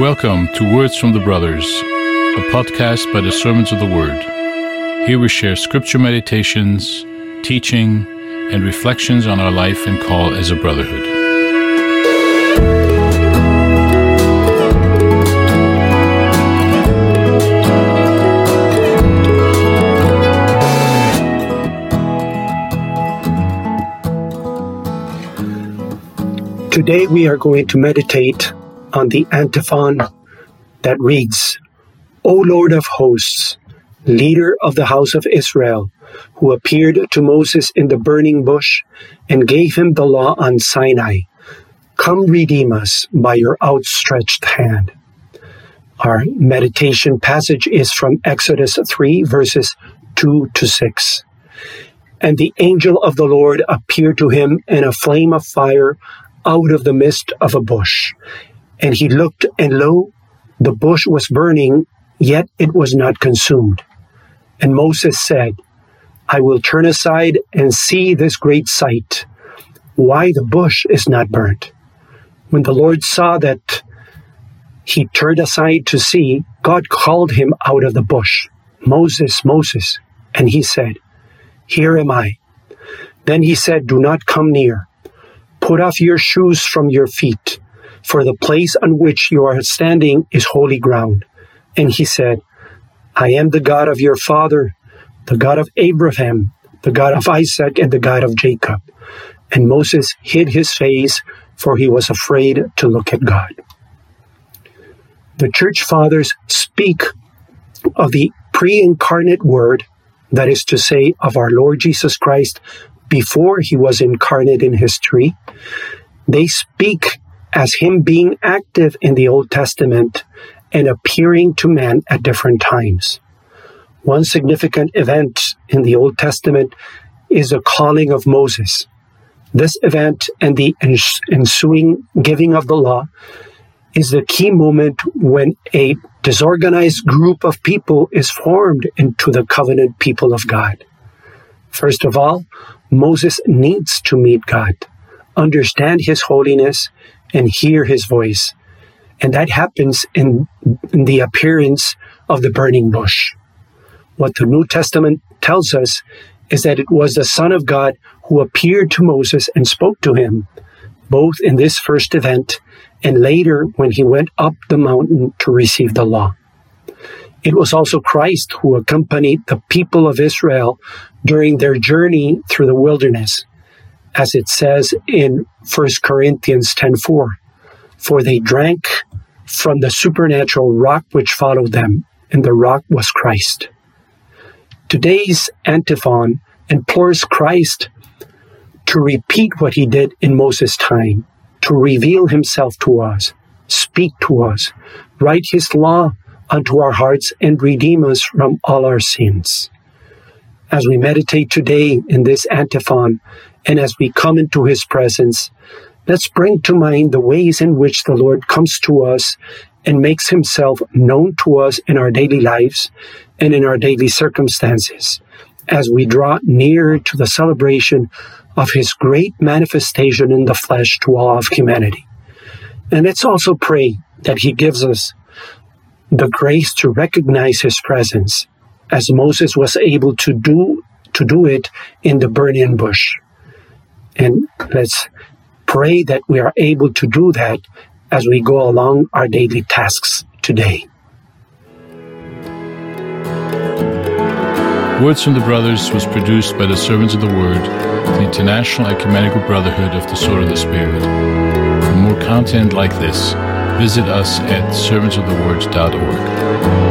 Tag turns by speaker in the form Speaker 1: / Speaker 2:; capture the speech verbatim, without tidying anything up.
Speaker 1: Welcome to Words from the Brothers, a podcast by the Servants of the Word. Here we share scripture meditations, teaching, and reflections on our life and call as a brotherhood.
Speaker 2: Today we are going to meditate on the antiphon that reads, O Lord of hosts, leader of the house of Israel, who appeared to Moses in the burning bush and gave him the law on Sinai, come redeem us by your outstretched hand. Our meditation passage is from Exodus three, verses two to six. And the angel of the Lord appeared to him in a flame of fire out of the midst of a bush. And he looked, and lo, the bush was burning, yet it was not consumed. And Moses said, I will turn aside and see this great sight, why the bush is not burnt. When the Lord saw that he turned aside to see, God called him out of the bush, Moses, Moses. And he said, Here am I. Then he said, Do not come near. Put off your shoes from your feet, for the place on which you are standing is holy ground. And he said, I am the God of your father, the God of Abraham, the God of Isaac, and the God of Jacob. And Moses hid his face, for he was afraid to look at God. The church fathers speak of the pre-incarnate word, that is to say, of our Lord Jesus Christ before he was incarnate in history. They speak as him being active in the Old Testament and appearing to man at different times. One significant event in the Old Testament is the calling of Moses. This event and the ensuing giving of the law is the key moment when a disorganized group of people is formed into the covenant people of God. First of all, Moses needs to meet God, understand his holiness, and hear his voice. And that happens in, in the appearance of the burning bush. What the New Testament tells us is that it was the Son of God who appeared to Moses and spoke to him, both in this first event and later when he went up the mountain to receive the law. It was also Christ who accompanied the people of Israel during their journey through the wilderness, as it says in First Corinthians ten four, for they drank from the supernatural rock which followed them, and the rock was Christ. Today's antiphon implores Christ to repeat what he did in Moses' time, to reveal himself to us, speak to us, write his law unto our hearts, and redeem us from all our sins. As we meditate today in this antiphon, and as we come into his presence, let's bring to mind the ways in which the Lord comes to us and makes himself known to us in our daily lives and in our daily circumstances, as we draw near to the celebration of his great manifestation in the flesh to all of humanity. And let's also pray that he gives us the grace to recognize his presence, as Moses was able to do, to do it in the burning bush. And let's pray that we are able to do that as we go along our daily tasks today.
Speaker 1: Words from the Brothers was produced by the Servants of the Word, the International Ecumenical Brotherhood of the Sword of the Spirit. For more content like this, visit us at servants of the word dot org.